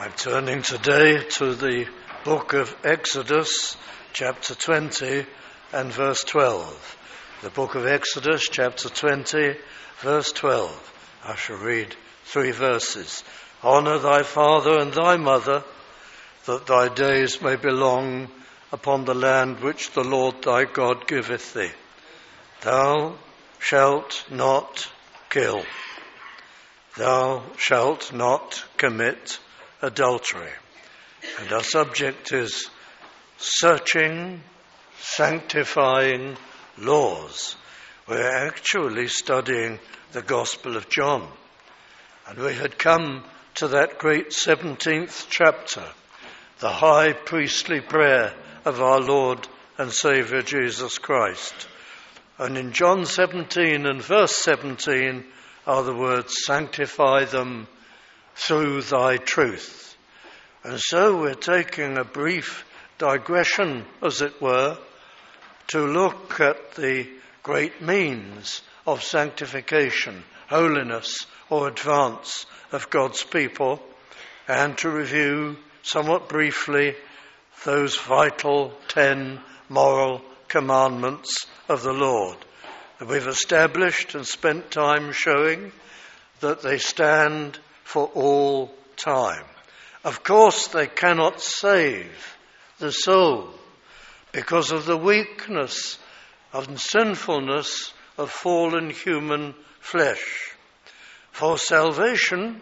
I'm turning today to the book of Exodus, chapter 20 and verse 12. The book of Exodus, chapter 20, verse 12. I shall read 3 verses. Honour thy father and thy mother, that thy days may be long upon the land which the Lord thy God giveth thee. Thou shalt not kill. Thou shalt not commit adultery. And our subject is searching, sanctifying laws. We're actually studying the Gospel of John. And we had come to that great 17th chapter, the high priestly prayer of our Lord and Saviour Jesus Christ. And in John 17 and verse 17 are the words, sanctify them through thy truth. And so we're taking a brief digression, as it were, to look at the great means of sanctification, holiness, or advance of God's people, and to review somewhat briefly those vital 10 moral commandments of the Lord. And we've established and spent time showing that they stand for all time. Of course, they cannot save the soul because of the weakness and sinfulness of fallen human flesh. For salvation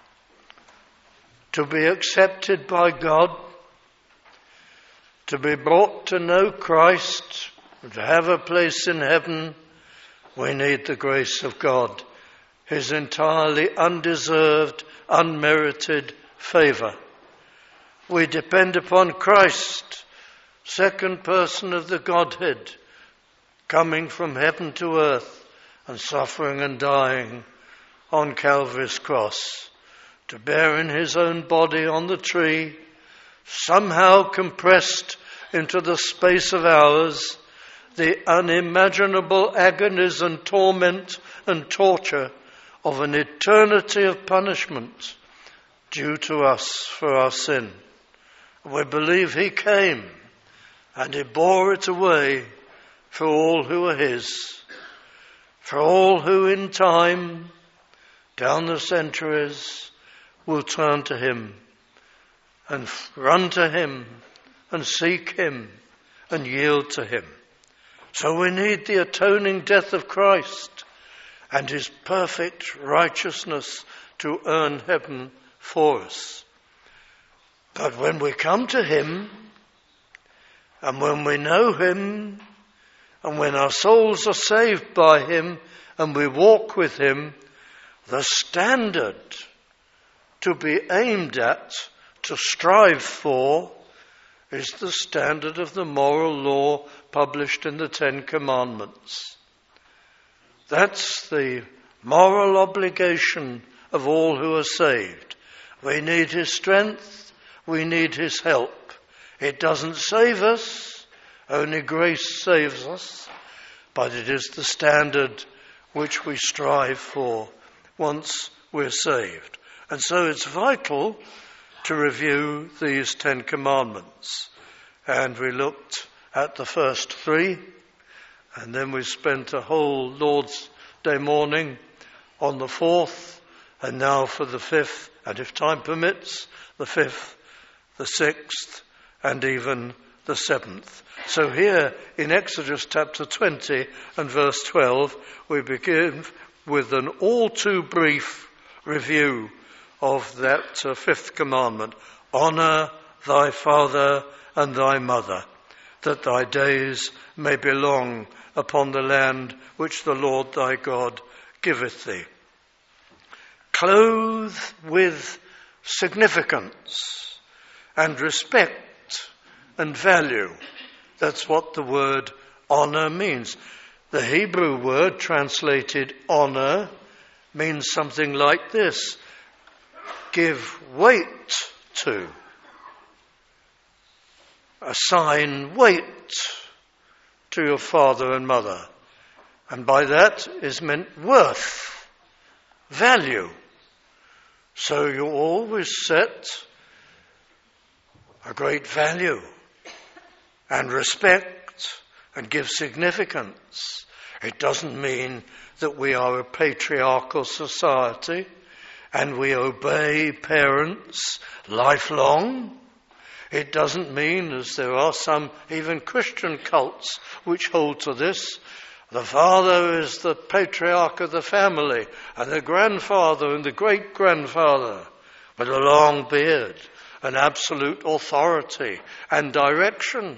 to be accepted by God, to be brought to know Christ, to have a place in heaven, we need the grace of God, His entirely undeserved, unmerited favour. We depend upon Christ, second person of the Godhead, coming from heaven to earth and suffering and dying on Calvary's cross, to bear in his own body on the tree, somehow compressed into the space of hours, the unimaginable agonies and torment and torture of an eternity of punishment due to us for our sin. We believe he came and he bore it away for all who are his, for all who in time, down the centuries, will turn to him and run to him and seek him and yield to him. So we need the atoning death of Christ and his perfect righteousness to earn heaven for us. But when we come to him, and when we know him, and when our souls are saved by him, and we walk with him, the standard to be aimed at, to strive for, is the standard of the moral law published in the 10 Commandments. That's the moral obligation of all who are saved. We need his strength, we need his help. It doesn't save us, only grace saves us, but it is the standard which we strive for once we're saved. And so it's vital to review these 10 Commandments. And we looked at the first 3, and then we spent a whole Lord's Day morning on the 4th, and now for the 5th, and if time permits, the 5th, the 6th, and even the 7th. So here in Exodus chapter 20 and verse 12, we begin with an all too brief review of that 5th commandment. Honour thy father and thy mother, that thy days may be long upon the land which the Lord thy God giveth thee. Clothe with significance and respect and value. That's what the word honour means. The Hebrew word translated honour means something like this: give weight to, assign weight to your father and mother. And by that is meant worth, value. So you always set a great value and respect and give significance. It doesn't mean that we are a patriarchal society and we obey parents lifelong. It doesn't mean, as there are some even Christian cults which hold to this, the father is the patriarch of the family and the grandfather and the great-grandfather with a long beard and absolute authority and direction.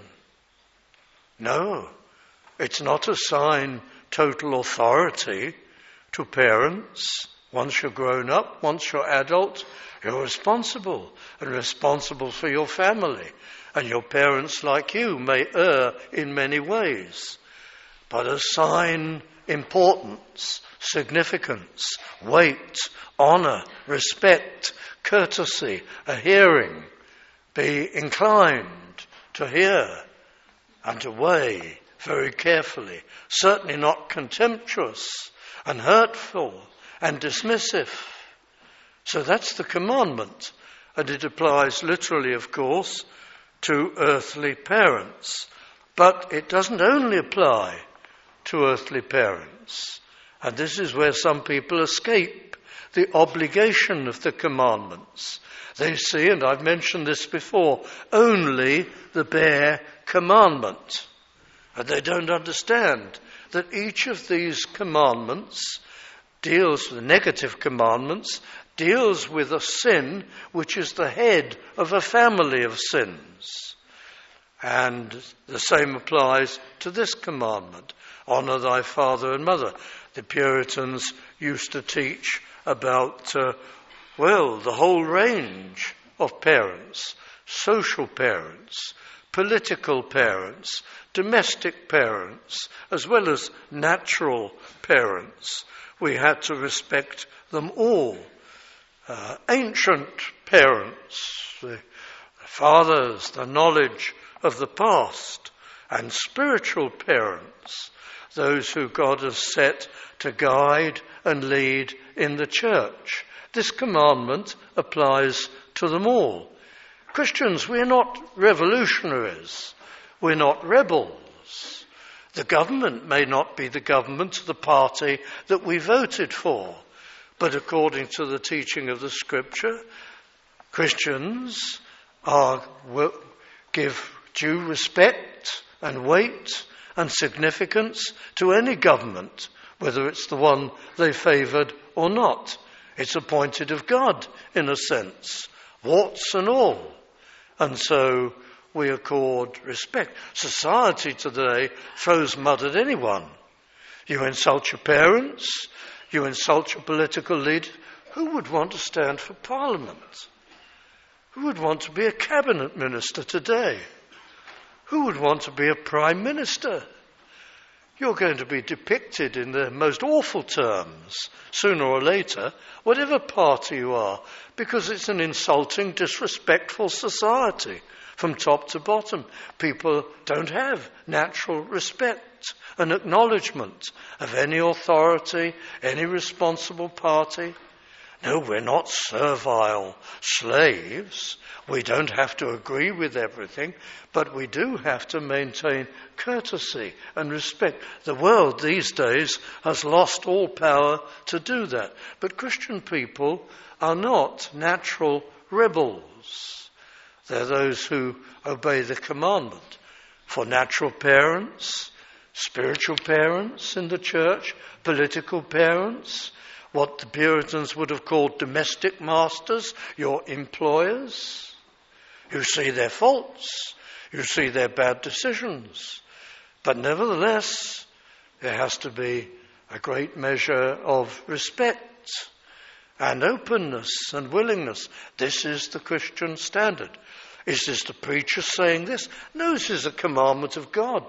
No, it's not assign total authority to parents. Once you're grown up, once you're adult, you're responsible and responsible for your family. And your parents, like you, may err in many ways. But assign importance, significance, weight, honour, respect, courtesy, a hearing. Be inclined to hear and to weigh very carefully. Certainly not contemptuous and hurtful and dismissive. So that's the commandment. And it applies literally, of course, to earthly parents. But it doesn't only apply to earthly parents. And this is where some people escape the obligation of the commandments. They see, and I've mentioned this before, only the bare commandment. And they don't understand that each of these commandments deals with negative commandments, deals with a sin which is the head of a family of sins. And the same applies to this commandment, honour thy father and mother. The Puritans used to teach about, the whole range of parents, social parents, political parents, domestic parents, as well as natural parents. We had to respect them all. Ancient parents, the fathers, the knowledge of the past, and spiritual parents, those who God has set to guide and lead in the church. This commandment applies to them all. Christians, we're not revolutionaries. We're not rebels. The government may not be the government of the party that we voted for, but according to the teaching of the Scripture, Christians give due respect and weight and significance to any government, whether it's the one they favoured or not. It's appointed of God, in a sense, warts and all. And so we accord respect. Society today throws mud at anyone. You insult your parents, you insult your political leader. Who would want to stand for Parliament? Who would want to be a cabinet minister today? Who would want to be a prime minister? You're going to be depicted in the most awful terms, sooner or later, whatever party you are, because it's an insulting, disrespectful society from top to bottom. People don't have natural respect and acknowledgement of any authority, any responsible party. No, we're not servile slaves. We don't have to agree with everything, but we do have to maintain courtesy and respect. The world these days has lost all power to do that. But Christian people are not natural rebels. They're those who obey the commandment. For natural parents, spiritual parents in the church, political parents, what the Puritans would have called domestic masters, your employers. You see their faults, you see their bad decisions. But nevertheless, there has to be a great measure of respect and openness and willingness. This is the Christian standard. Is this the preacher saying this? No, this is a commandment of God.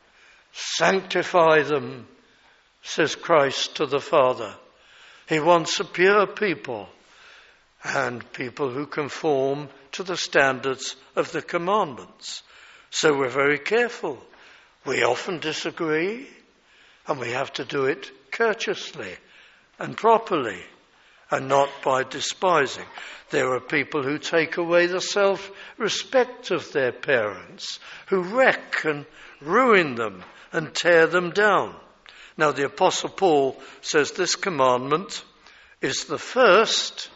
Sanctify them, says Christ to the Father. He wants a pure people and people who conform to the standards of the commandments. So we're very careful. We often disagree, and we have to do it courteously and properly. and not by despising. There are people who take away the self-respect of their parents, who wreck and ruin them and tear them down. Now, the Apostle Paul says this commandment is the first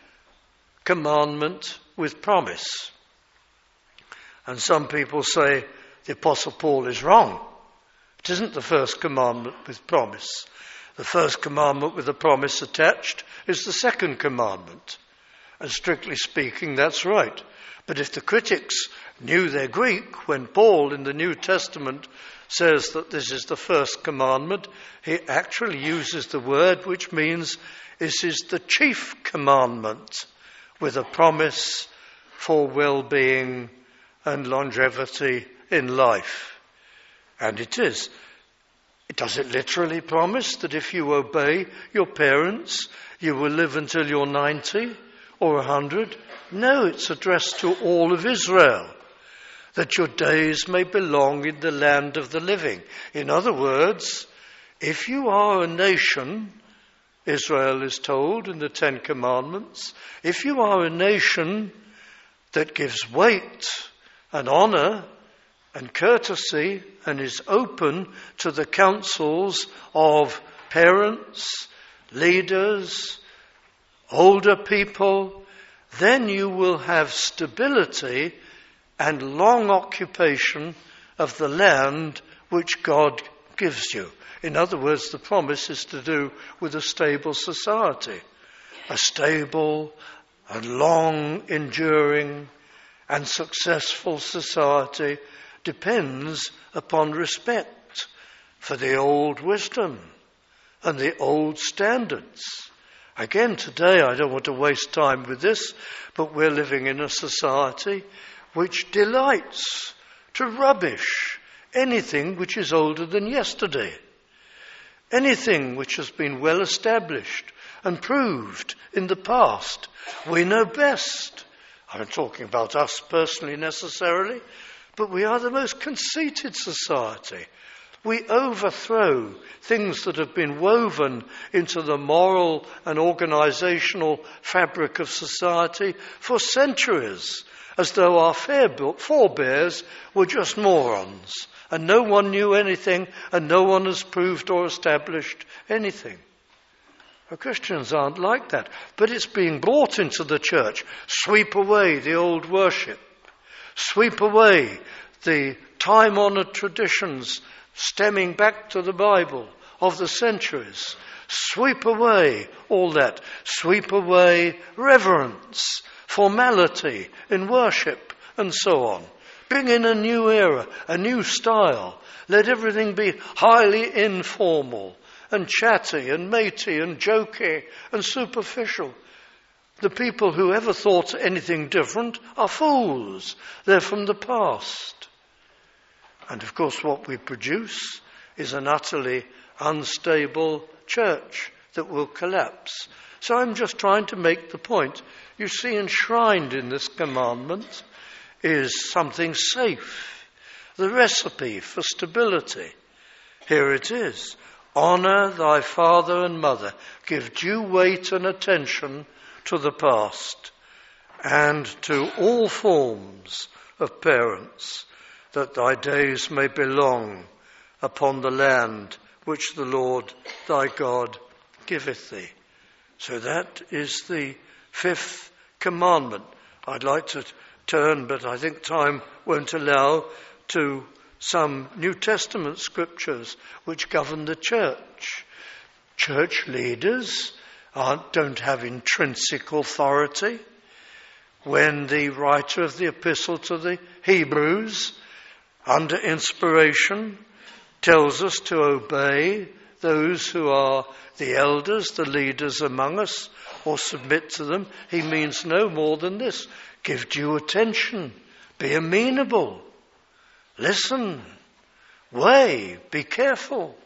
commandment with promise. And some people say the Apostle Paul is wrong. It isn't the first commandment with promise. The first commandment with a promise attached is the second commandment. And strictly speaking, that's right. But if the critics knew their Greek, when Paul in the New Testament says that this is the first commandment, he actually uses the word which means this is the chief commandment with a promise for well-being and longevity in life. And it is. Does it literally promise that if you obey your parents, you will live until you're 90 or 100? No, it's addressed to all of Israel, that your days may belong in the land of the living. In other words, if you are a nation, Israel is told in the Ten Commandments, if you are a nation that gives weight and honour and courtesy and is open to the counsels of parents, leaders, older people, then you will have stability and long occupation of the land which God gives you. In other words, the promise is to do with a stable society, a stable and long enduring and successful society depends upon respect for the old wisdom and the old standards. Again, today, I don't want to waste time with this, but we're living in a society which delights to rubbish anything which is older than yesterday. Anything which has been well established and proved in the past. We know best. I'm not talking about us personally necessarily, but we are the most conceited society. We overthrow things that have been woven into the moral and organisational fabric of society for centuries, as though our forebears were just morons, and no one knew anything, and no one has proved or established anything. Well, Christians aren't like that, but it's being brought into the church. Sweep away the old worship. Sweep away the time-honoured traditions stemming back to the Bible of the centuries. Sweep away all that. Sweep away reverence, formality in worship, and so on. Bring in a new era, a new style. Let everything be highly informal and chatty and matey and jokey and superficial. The people who ever thought anything different are fools. They're from the past. And of course what we produce is an utterly unstable church that will collapse. So I'm just trying to make the point. You see, enshrined in this commandment is something safe, the recipe for stability. Here it is. Honour thy father and mother. Give due weight and attention to the past and to all forms of parents, that thy days may belong upon the land which the Lord thy God giveth thee. So that is the fifth commandment. I'd like to turn, but I think time won't allow, to some New Testament scriptures which govern the church. Church leaders don't have intrinsic authority. When the writer of the epistle to the Hebrews, under inspiration, tells us to obey those who are the elders, the leaders among us, or submit to them, he means no more than this. Give due attention. Be amenable. Listen. Weigh. Be careful.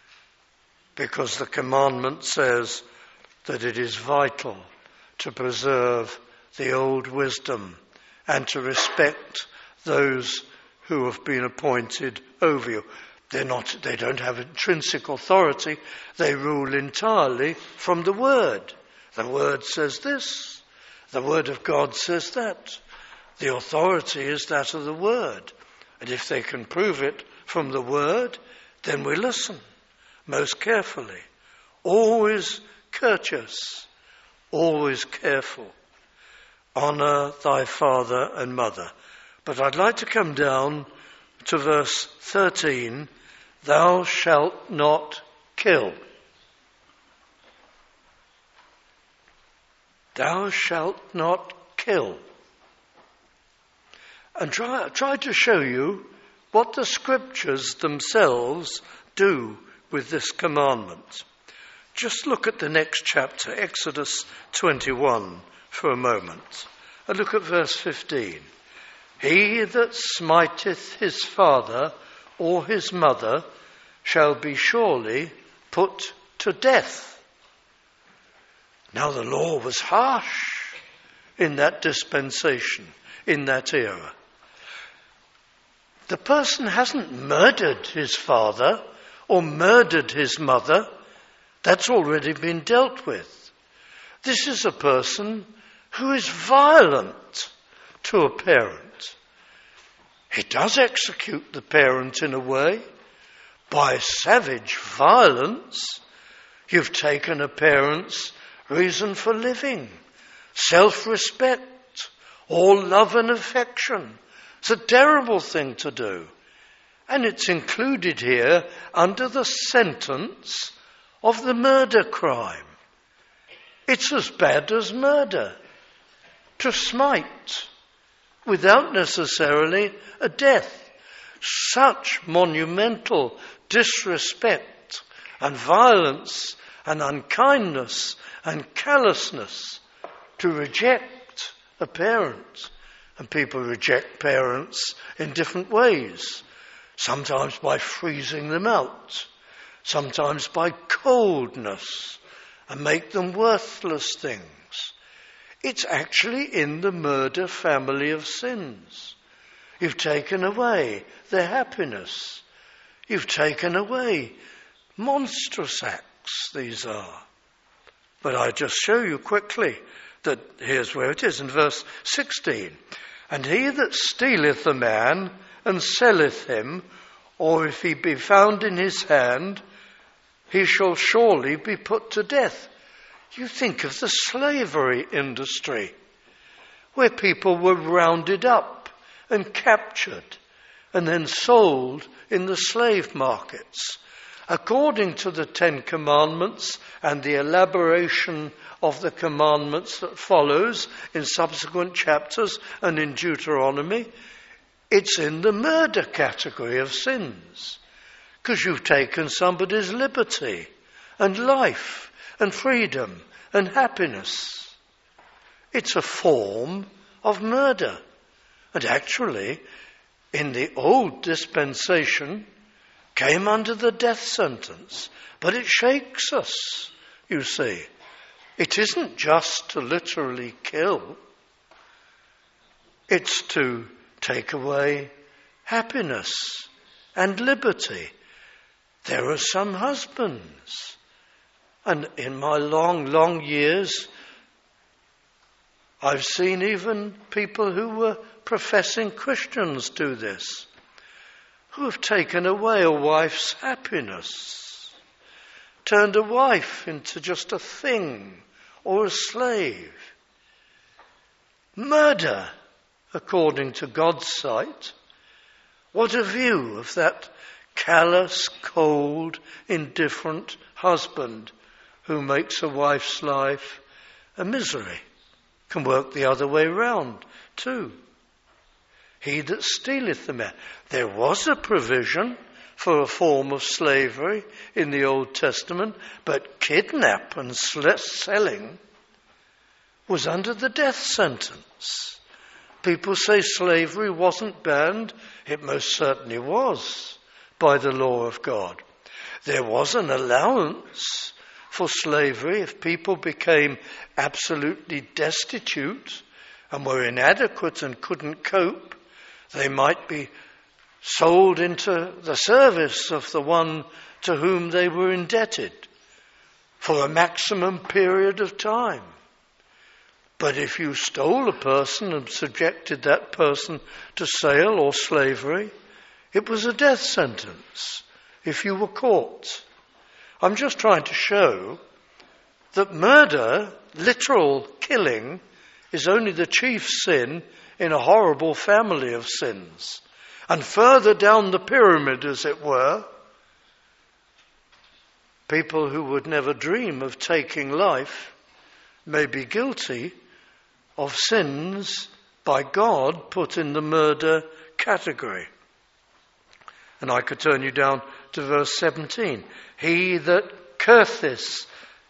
Because the commandment says that it is vital to preserve the old wisdom and to respect those who have been appointed over you. They don't have intrinsic authority. They rule entirely from the word. The Word says this. The Word of God says that. The authority is that of the Word. And if they can prove it from the Word, then we listen most carefully. Always courteous, always careful. Honour thy father and mother. But I'd like to come down to verse 13. Thou shalt not kill. Thou shalt not kill. And try to show you what the scriptures themselves do with this commandment. Just look at the next chapter, Exodus 21, for a moment. And look at verse 15. He that smiteth his father or his mother shall be surely put to death. Now the law was harsh in that dispensation, in that era. The person hasn't murdered his father or murdered his mother. That's already been dealt with. This is a person who is violent to a parent. He does execute the parent in a way. By savage violence, you've taken a parent's reason for living, self-respect, all love and affection. It's a terrible thing to do. And it's included here under the sentence of the murder crime. It's as bad as murder. To smite without necessarily a death. Such monumental disrespect and violence and unkindness and callousness to reject a parent. And people reject parents in different ways. Sometimes by freezing them out. Sometimes by coldness and make them worthless things. It's actually in the murder family of sins. You've taken away their happiness. You've taken away monstrous acts, these are. But I just show you quickly that here's where it is in verse 16. And he that stealeth a man and selleth him, or if he be found in his hand, he shall surely be put to death. You think of the slavery industry, where people were rounded up and captured and then sold in the slave markets. According to the Ten Commandments and the elaboration of the commandments that follows in subsequent chapters and in Deuteronomy, it's in the murder category of sins. Because you've taken somebody's liberty and life and freedom and happiness. It's a form of murder. And actually, in the old dispensation, came under the death sentence. But it shakes us, you see. It isn't just to literally kill. It's to take away happiness and liberty. There are some husbands, and in my long years, I've seen even people who were professing Christians do this, who have taken away a wife's happiness, turned a wife into just a thing or a slave. Murder, according to God's sight. What a view of that callous, cold, indifferent husband who makes a wife's life a misery. Can work the other way round too. He that stealeth the man. There was a provision for a form of slavery in the Old Testament, but kidnap and selling was under the death sentence. People say slavery wasn't banned. It most certainly was by the law of God. There was an allowance for slavery if people became absolutely destitute and were inadequate and couldn't cope. They might be sold into the service of the one to whom they were indebted. for a maximum period of time. But if you stole a person and subjected that person to sale or slavery, it was a death sentence if you were caught. I'm just trying to show that murder, literal killing, is only the chief sin in a horrible family of sins. And further down the pyramid, as it were, people who would never dream of taking life may be guilty of sins by God put in the murder category. And I could turn you down to verse 17. He that curseth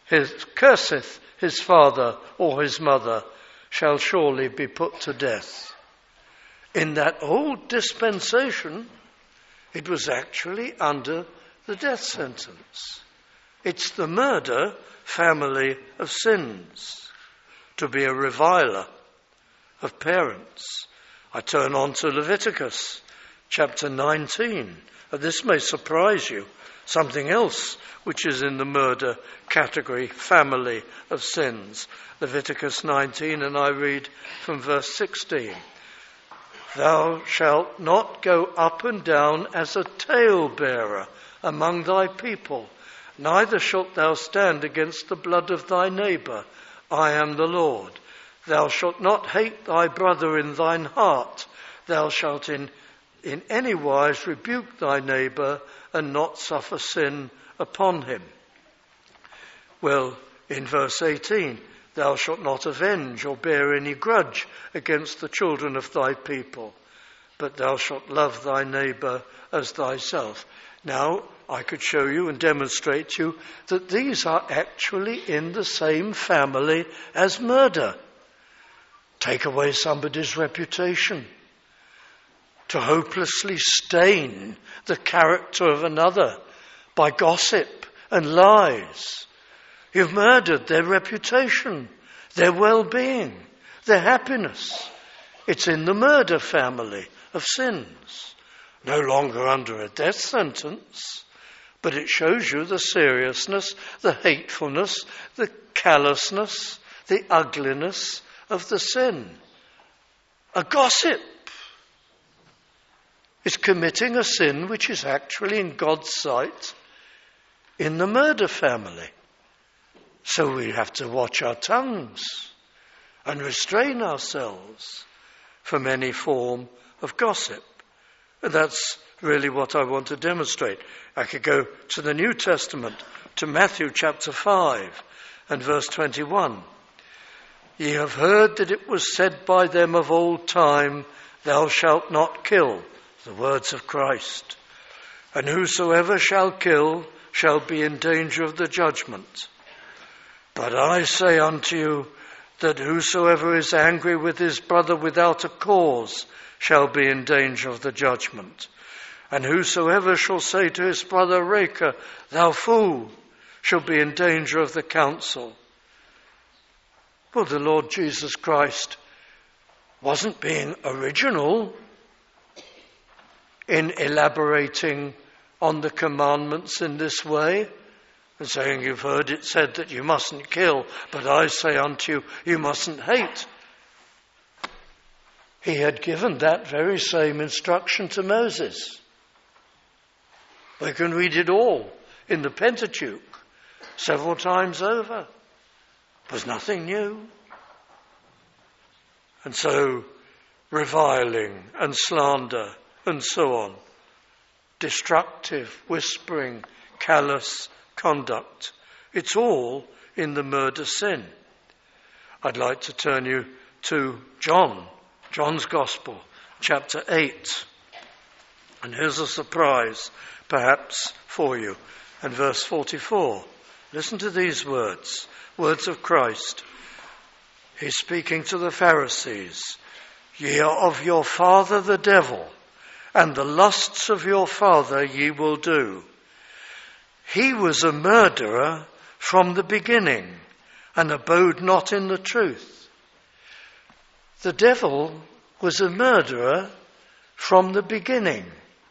his father or his mother shall surely be put to death. In that old dispensation, it was actually under the death sentence. It's the murder family of sins. To be a reviler of parents. I turn on to Leviticus chapter 19. This may surprise you. Something else which is in the murder category, family of sins. Leviticus 19, and I read from verse 16. Thou shalt not go up and down as a talebearer among thy people, neither shalt thou stand against the blood of thy neighbour. I am the Lord. Thou shalt not hate thy brother in thine heart. Thou shalt in any wise rebuke thy neighbour and not suffer sin upon him. Well, in verse 18, thou shalt not avenge or bear any grudge against the children of thy people, but thou shalt love thy neighbour as thyself. Now, I could show you and demonstrate to you that these are actually in the same family as murder. Take away somebody's reputation, to hopelessly stain the character of another by gossip and lies. You've murdered their reputation, their well-being, their happiness. It's in the murder family of sins. No longer under a death sentence, but it shows you the seriousness, the hatefulness, the callousness, the ugliness of the sin. A gossip is committing a sin which is actually in God's sight in the murder family. So we have to watch our tongues and restrain ourselves from any form of gossip. And that's really what I want to demonstrate. I could go to the New Testament, to Matthew chapter 5 and verse 21. Ye have heard that it was said by them of old time, thou shalt not kill, the words of Christ. And whosoever shall kill shall be in danger of the judgment. But I say unto you that whosoever is angry with his brother without a cause shall be in danger of the judgment. And whosoever shall say to his brother, Raca, thou fool, shall be in danger of the council. Well, the Lord Jesus Christ wasn't being original in elaborating on the commandments in this way and saying, you've heard it said that you mustn't kill, but I say unto you, you mustn't hate. He had given that very same instruction to Moses. We can read it all in the Pentateuch several times over. It was nothing new. And so, reviling and slander and so on, destructive, whispering, callous conduct, it's all in the murder sin. I'd like to turn you to John's Gospel, chapter 8. And here's a surprise, perhaps, for you. And verse 44. Listen to these words of Christ. He's speaking to the Pharisees. Ye are of your father the devil, and the lusts of your father ye will do. He was a murderer from the beginning, and abode not in the truth. The devil was a murderer from the beginning.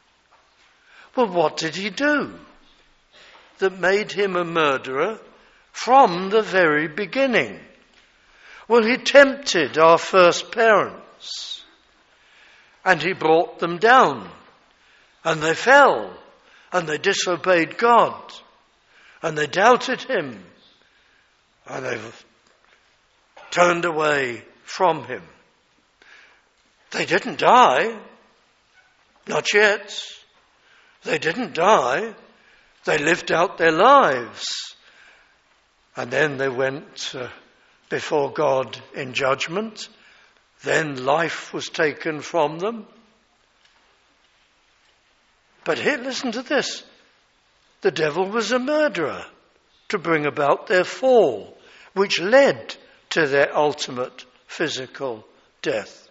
Well, what did he do that made him a murderer from the very beginning. Well, he tempted our first parents, and he brought them down, and they fell, and they disobeyed God, and they doubted him, and they turned away from him. They didn't die, not yet. They didn't die. They lived out their lives. And then they went before God in judgment. Then life was taken from them. But here, listen to this. The devil was a murderer to bring about their fall, which led to their ultimate physical death.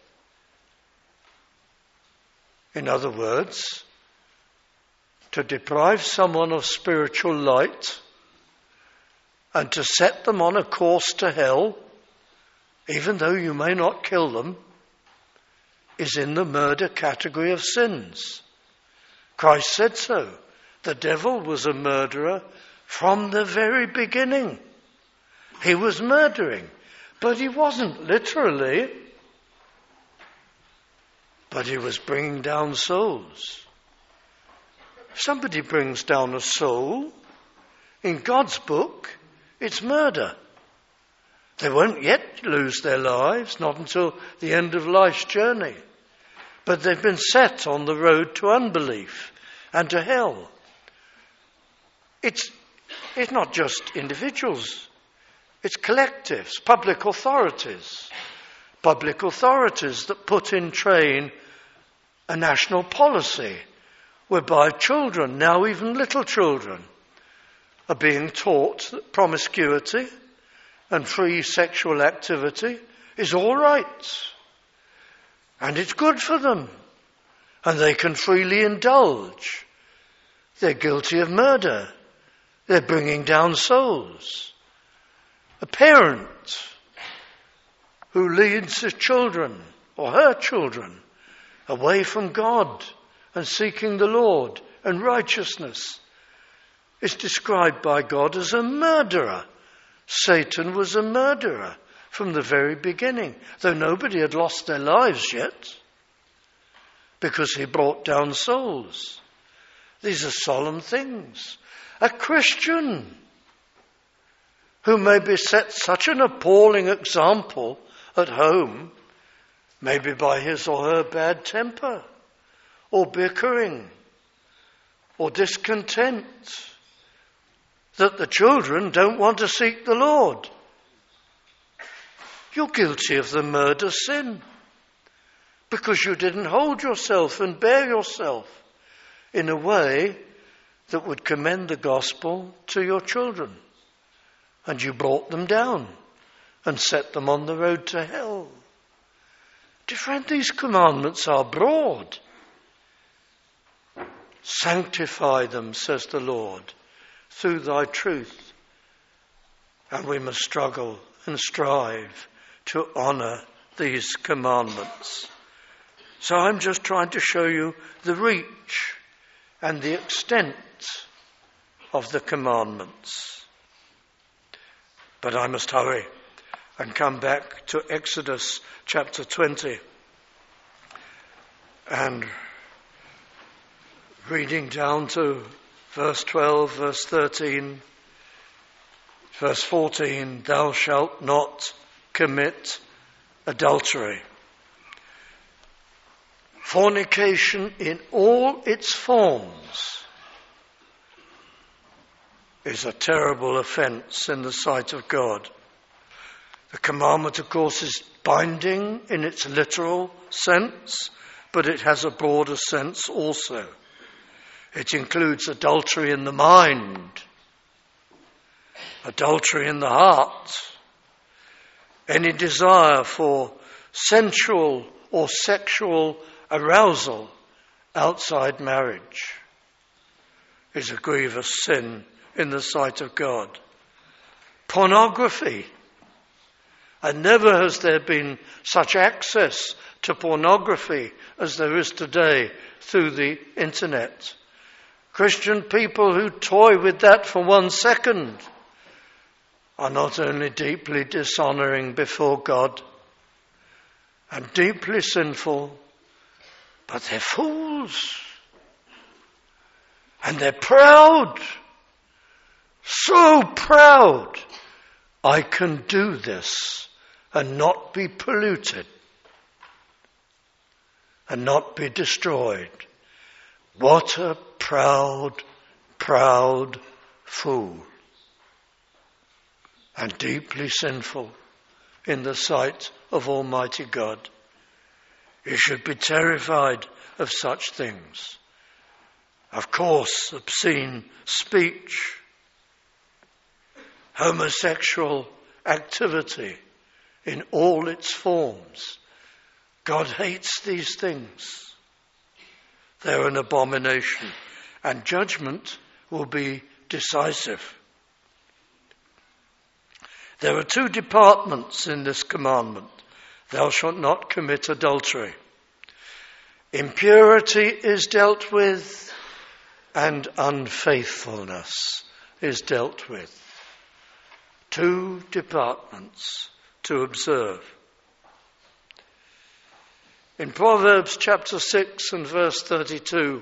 In other words, to deprive someone of spiritual light and to set them on a course to hell, even though you may not kill them, is in the murder category of sins. Christ said so. The devil was a murderer from the very beginning. He was murdering, but he wasn't literally, but he was bringing down souls. If somebody brings down a soul, in God's book, it's murder. They won't yet lose their lives, not until the end of life's journey. But they've been set on the road to unbelief and to hell. It's not just individuals. It's collectives, public authorities. Public authorities that put in train a national policy whereby children, now even little children, are being taught that promiscuity and free sexual activity is all right. And it's good for them. And they can freely indulge. They're guilty of murder. They're bringing down souls. A parent who leads his children or her children away from God and seeking the Lord and righteousness is described by God as a murderer. Satan was a murderer from the very beginning, though nobody had lost their lives yet, because he brought down souls. These are solemn things. A Christian who maybe set such an appalling example at home, maybe by his or her bad temper, or bickering, or discontent, that the children don't want to seek the Lord. You're guilty of the murder sin because you didn't hold yourself and bear yourself in a way that would commend the gospel to your children. And you brought them down and set them on the road to hell. Dear friend, these commandments are broad. Sanctify them, says the Lord, through thy truth. And we must struggle and strive to honour these commandments. So I'm just trying to show you the reach and the extent of the commandments. But I must hurry and come back to Exodus chapter 20 and reading down to verse 12, verse 13, verse 14, thou shalt not commit adultery. Fornication in all its forms is a terrible offence in the sight of God. The commandment, of course, is binding in its literal sense, but it has a broader sense also. It includes adultery in the mind, adultery in the heart, any desire for sensual or sexual arousal outside marriage is a grievous sin in the sight of God. Pornography. And never has there been such access to pornography as there is today through the internet. Christian people who toy with that for 1 second are not only deeply dishonoring before God and deeply sinful, but they're fools. And they're proud. So proud. I can do this and not be polluted and not be destroyed. What a proud, proud fool. And deeply sinful in the sight of Almighty God. You should be terrified of such things. Of course, obscene speech, homosexual activity in all its forms. God hates these things. They're an abomination, and judgment will be decisive. There are two departments in this commandment. Thou shalt not commit adultery. Impurity is dealt with, and unfaithfulness is dealt with. Two departments to observe. In Proverbs chapter 6 and verse 32,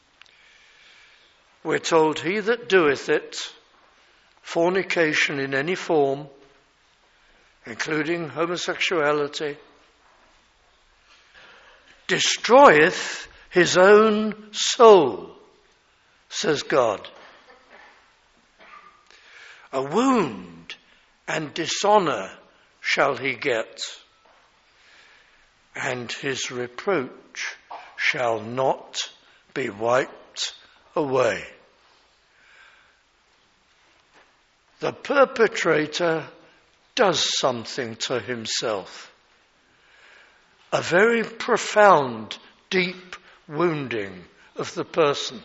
we're told, he that doeth it, fornication in any form, including homosexuality, destroyeth his own soul, says God. A wound and dishonor shall he get, and his reproach shall not be wiped away. The perpetrator does something to himself. A very profound, deep wounding of the person.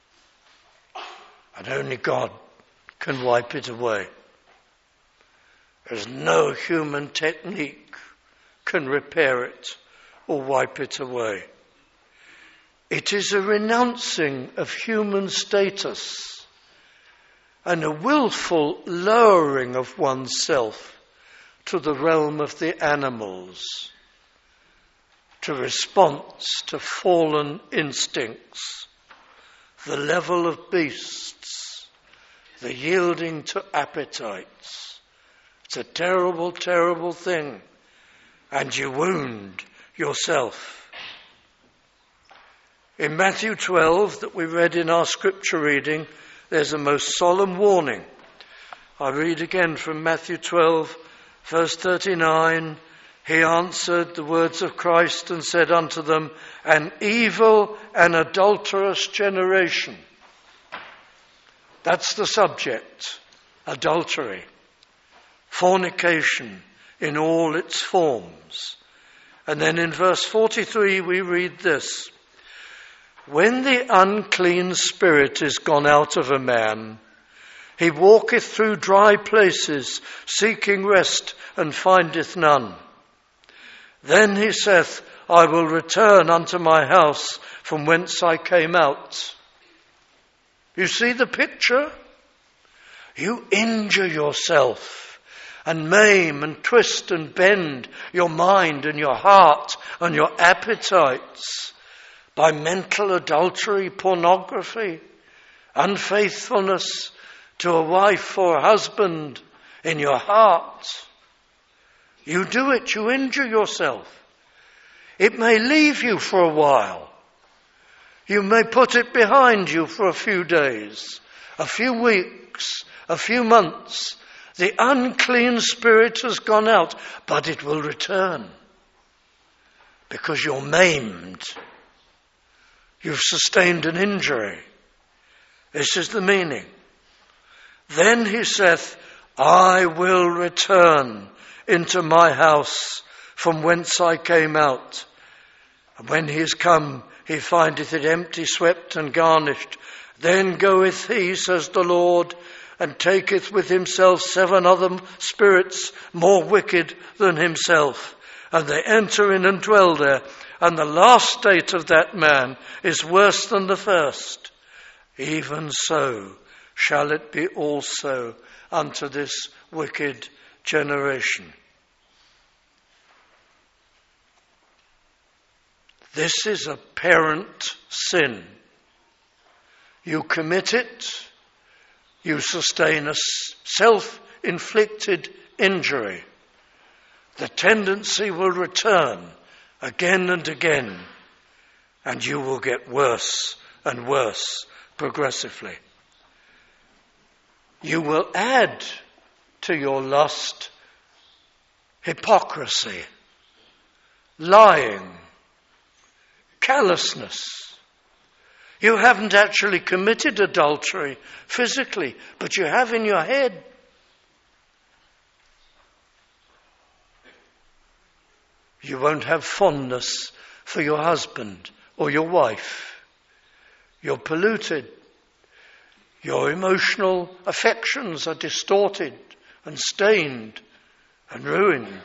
And only God can wipe it away. There's no human technique can repair it or wipe it away. It is a renouncing of human status and a willful lowering of oneself to the realm of the animals, to response to fallen instincts, the level of beasts, the yielding to appetites. It's a terrible, terrible thing, and you wound yourself. In Matthew 12, that we read in our scripture reading, there's a most solemn warning. I read again from Matthew 12, verse 39. He answered the words of Christ and said unto them, an evil and adulterous generation. That's the subject. Adultery. Fornication in all its forms. And then in verse 43 we read this. When the unclean spirit is gone out of a man, he walketh through dry places, seeking rest, and findeth none. Then he saith, I will return unto my house from whence I came out. You see the picture? You injure yourself and maim and twist and bend your mind and your heart and your appetites by mental adultery, pornography, unfaithfulness to a wife or a husband in your heart. You do it, you injure yourself. It may leave you for a while. You may put it behind you for a few days, a few weeks, a few months. The unclean spirit has gone out, but it will return because you're maimed. You've sustained an injury. This is the meaning. Then he saith, I will return into my house from whence I came out. And when he is come, he findeth it empty, swept, and garnished. Then goeth he, says the Lord, and taketh with himself 7 other spirits more wicked than himself. And they enter in and dwell there. And the last state of that man is worse than the first. Even so shall it be also unto this wicked generation. This is a parent sin. You commit it, you sustain a self-inflicted injury. The tendency will return again and again, and you will get worse and worse progressively. You will add to your lust hypocrisy, lying, callousness. You haven't actually committed adultery physically, but you have in your head. You won't have fondness for your husband or your wife. You're polluted. Your emotional affections are distorted and stained and ruined.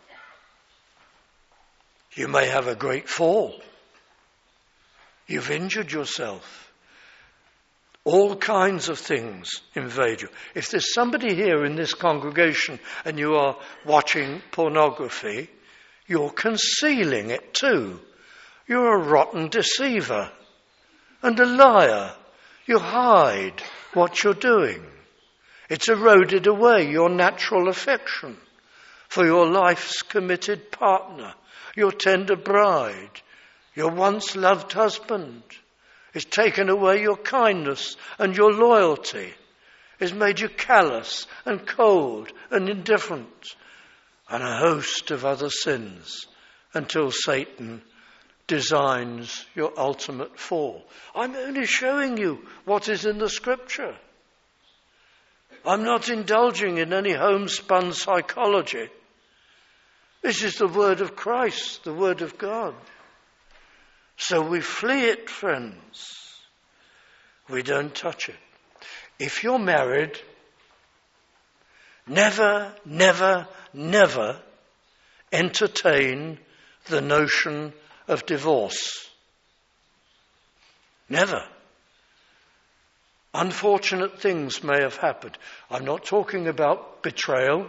You may have a great fall. You've injured yourself. All kinds of things invade you. If there's somebody here in this congregation and you are watching pornography, you're concealing it too. You're a rotten deceiver and a liar. You hide what you're doing. It's eroded away your natural affection for your life's committed partner, your tender bride, your once loved husband. It's taken away your kindness and your loyalty. It's made you callous and cold and indifferent, and a host of other sins until Satan designs your ultimate fall. I'm only showing you what is in the Scripture. I'm not indulging in any homespun psychology. This is the word of Christ, the word of God. So we flee it, friends. We don't touch it. If you're married, never, never, never entertain the notion of divorce. Never. Unfortunate things may have happened. I'm not talking about betrayal.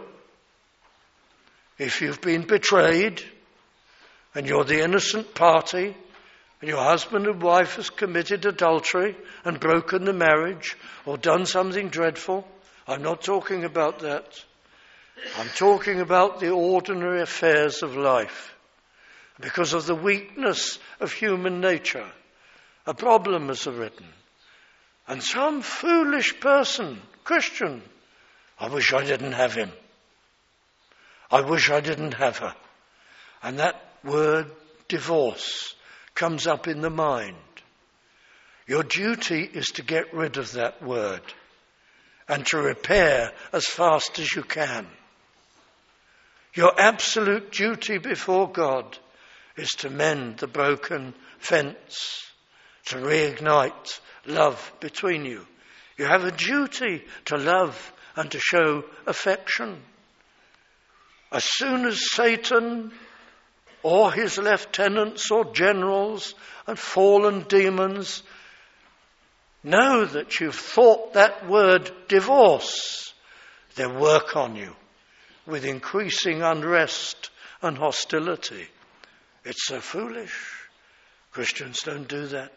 If you've been betrayed and you're the innocent party and your husband and wife has committed adultery and broken the marriage or done something dreadful, I'm not talking about that. I'm talking about the ordinary affairs of life. Because of the weakness of human nature, a problem has arisen. And some foolish person, Christian, I wish I didn't have him. I wish I didn't have her. And that word divorce comes up in the mind. Your duty is to get rid of that word and to repair as fast as you can. Your absolute duty before God is to mend the broken fence, to reignite love between you. You have a duty to love and to show affection. As soon as Satan or his lieutenants or generals and fallen demons know that you've thought that word divorce, they work on you with increasing unrest and hostility. It's so foolish. Christians don't do that.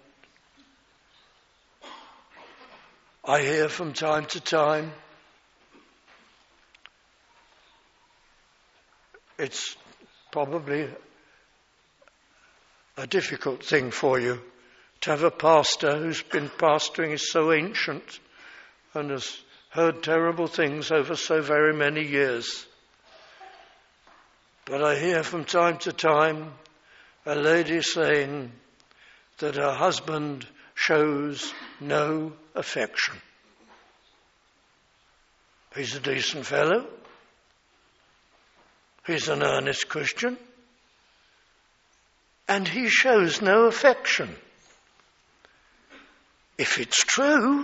I hear from time to time, it's probably a difficult thing for you to have a pastor who's been pastoring, is so ancient and has heard terrible things over so very many years. But I hear from time to time a lady saying that her husband shows no affection. He's a decent fellow. He's an earnest Christian. And he shows no affection. If it's true,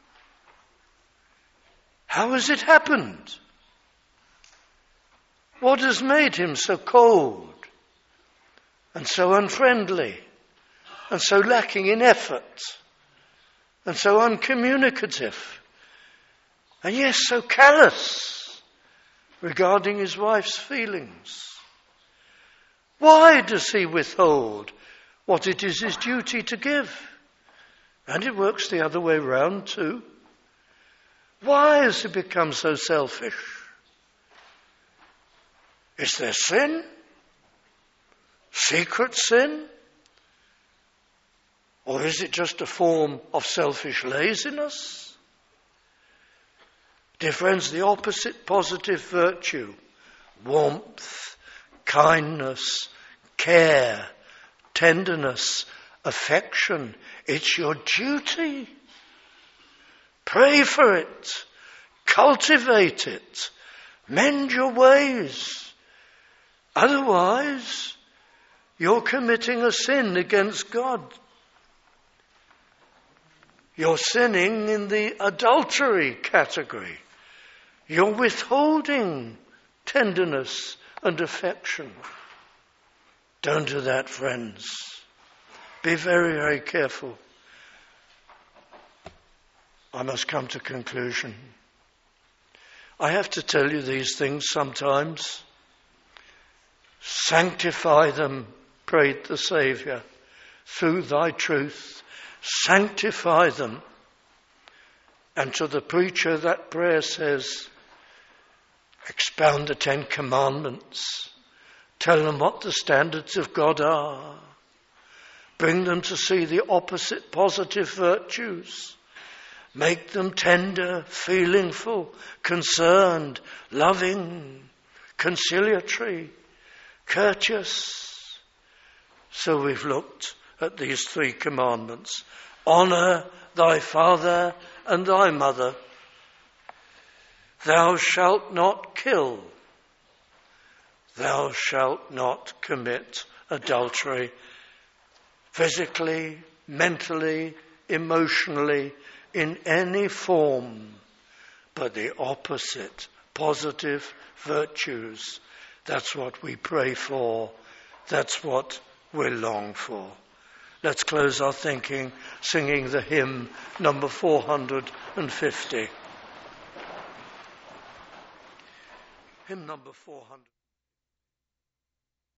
how has it happened? What has made him so cold and so unfriendly and so lacking in effort and so uncommunicative? And yes, so callous regarding his wife's feelings. Why does he withhold what it is his duty to give? And it works the other way round too. Why has he become so selfish? Is there sin? Secret sin? Or is it just a form of selfish laziness? Dear friends, the opposite positive virtue, warmth, kindness, care, tenderness, affection, it's your duty. Pray for it. Cultivate it. Mend your ways. Otherwise, you're committing a sin against God. You're sinning in the adultery category. You're withholding tenderness and affection. Don't do that, friends. Be very, very careful. I must come to conclusion. I have to tell you these things sometimes. Sanctify them, prayed the Saviour, through thy truth. Sanctify them. And to the preacher that prayer says, expound the 10 Commandments. Tell them what the standards of God are. Bring them to see the opposite positive virtues. Make them tender, feelingful, concerned, loving, conciliatory, courteous. So we've looked at these 3 commandments. Honour thy father and thy mother. Thou shalt not kill. Thou shalt not commit adultery. Physically, mentally, emotionally, in any form, but the opposite, positive virtues. That's what we pray for. That's what we long for. Let's close our thinking singing the hymn number 450. Hymn number 400.